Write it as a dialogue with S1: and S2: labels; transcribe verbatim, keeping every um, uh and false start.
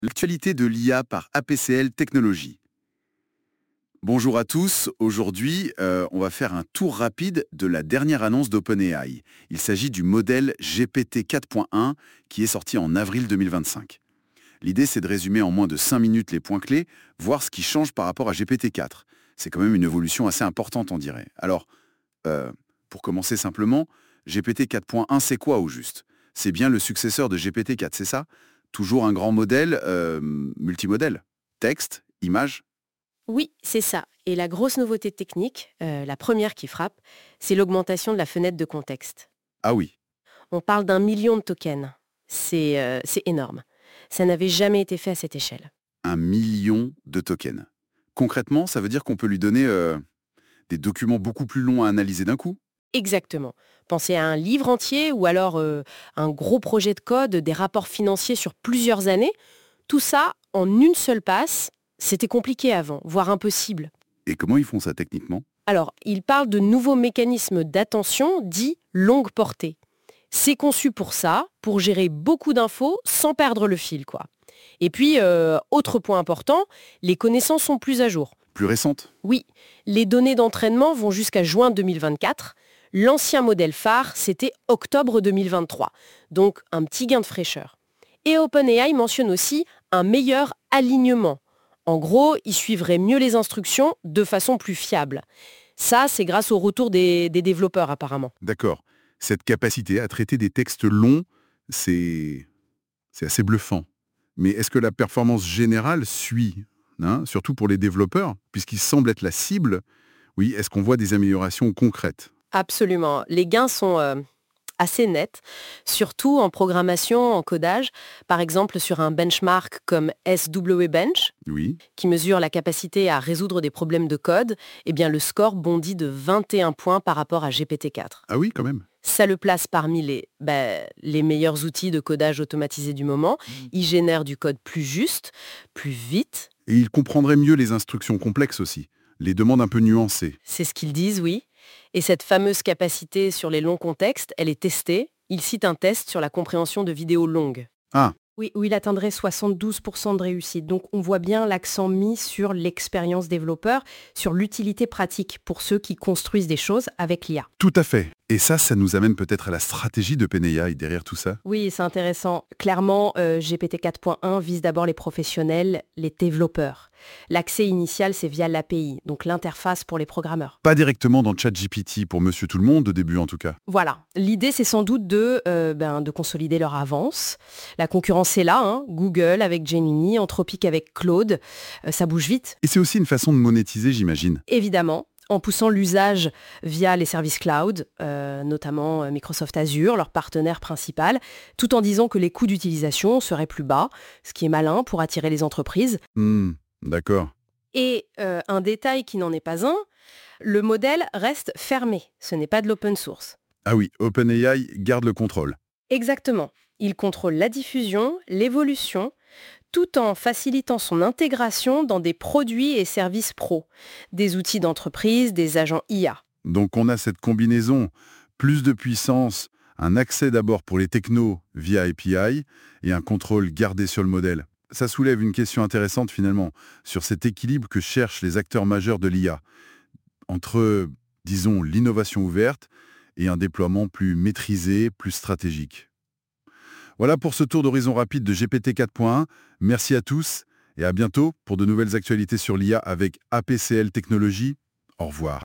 S1: L'actualité de l'I A par A P C L Technologies. Bonjour à tous, aujourd'hui euh, on va faire un tour rapide de la dernière annonce d'OpenAI. Il s'agit du modèle G P T quatre point un qui est sorti en avril deux mille vingt-cinq. L'idée c'est de résumer en moins de cinq minutes les points clés, voir ce qui change par rapport à G P T quatre. C'est quand même une évolution assez importante on dirait. Alors, euh, pour commencer simplement, G P T quatre point un c'est quoi au juste? C'est bien le successeur de G P T quatre, c'est ça? Toujours un grand modèle euh, multimodèle. Texte, image.
S2: Oui, c'est ça. Et la grosse nouveauté technique, euh, la première qui frappe, c'est l'augmentation de la fenêtre de contexte.
S1: Ah oui,
S2: On parle d'un million de tokens. C'est euh, c'est énorme. Ça n'avait jamais été fait à cette échelle.
S1: un million de tokens. Concrètement, ça veut dire qu'on peut lui donner euh, des documents beaucoup plus longs à analyser d'un coup?
S2: Exactement. Pensez à un livre entier ou alors euh, un gros projet de code, des rapports financiers sur plusieurs années. Tout ça en une seule passe, c'était compliqué avant, voire impossible.
S1: Et comment ils font ça techniquement?
S2: Alors, il parle de nouveaux mécanismes d'attention dits longue portée. C'est conçu pour ça, pour gérer beaucoup d'infos sans perdre le fil, quoi. Et puis, euh, autre point important, les connaissances sont plus à jour.
S1: Plus récente?
S2: Oui, les données d'entraînement vont jusqu'à juin deux mille vingt-quatre. L'ancien modèle phare, c'était octobre deux mille vingt-trois. Donc, un petit gain de fraîcheur. Et OpenAI mentionne aussi un meilleur alignement. En gros, il suivrait mieux les instructions de façon plus fiable. Ça, c'est grâce au retour des, des développeurs apparemment.
S1: D'accord. Cette capacité à traiter des textes longs, c'est c'est assez bluffant. Mais est-ce que la performance générale suit, hein, surtout pour les développeurs, puisqu'ils semblent être la cible? Oui, est-ce qu'on voit des améliorations concrètes?
S2: Absolument. Les gains sont euh, assez nets, surtout en programmation, en codage. Par exemple, sur un benchmark comme S W Bench,
S1: Oui.
S2: qui mesure la capacité à résoudre des problèmes de code, eh bien, le score bondit de vingt et un points par rapport à G P T quatre.
S1: Ah oui, quand même.
S2: Ça le place parmi les, bah, les meilleurs outils de codage automatisé du moment. Il génère du code plus juste, plus vite.
S1: Et il comprendrait mieux les instructions complexes aussi, les demandes un peu nuancées.
S2: C'est ce qu'ils disent, oui. Et cette fameuse capacité sur les longs contextes, elle est testée. Il cite un test sur la compréhension de vidéos longues.
S1: Ah,
S3: Oui, où il atteindrait soixante-douze pour cent de réussite. Donc on voit bien l'accent mis sur l'expérience développeur, sur l'utilité pratique pour ceux qui construisent des choses avec l'I A.
S1: tout à fait. Et ça, ça nous amène peut-être à la stratégie de OpenAI derrière tout ça.
S3: Oui, c'est intéressant. Clairement, euh, G P T quatre point un vise d'abord les professionnels, les développeurs. L'accès initial, c'est via l'A P I, donc l'interface pour les programmeurs.
S1: Pas directement dans ChatGPT pour Monsieur Tout-le-Monde au début en tout cas.
S3: Voilà. L'idée, c'est sans doute de, euh, ben, de consolider leur avance. La concurrence est là, hein. Google avec Gemini, Anthropic avec Claude. Euh, ça bouge vite,
S1: Et c'est aussi une façon de monétiser, j'imagine.
S3: évidemment, en poussant l'usage via les services cloud, euh, notamment euh, Microsoft Azure, leur partenaire principal, tout en disant que les coûts d'utilisation seraient plus bas, ce qui est malin pour attirer les entreprises.
S1: Hmm, d'accord.
S3: Et euh, un détail qui n'en est pas un, le modèle reste fermé, ce n'est pas de l'open source.
S1: Ah oui, OpenAI garde le contrôle.
S3: Exactement. Il contrôle la diffusion, l'évolution, tout en facilitant son intégration dans des produits et services pro, des outils d'entreprise, des agents I A.
S1: Donc on a cette combinaison, plus de puissance, un accès d'abord pour les technos via A P I et un contrôle gardé sur le modèle. Ça soulève une question intéressante finalement sur cet équilibre que cherchent les acteurs majeurs de l'I A entre, disons, l'innovation ouverte et un déploiement plus maîtrisé, plus stratégique. Voilà pour ce tour d'horizon rapide de G P T quatre point un. Merci à tous et à bientôt pour de nouvelles actualités sur l'I A avec A P C L Technologies. Au revoir.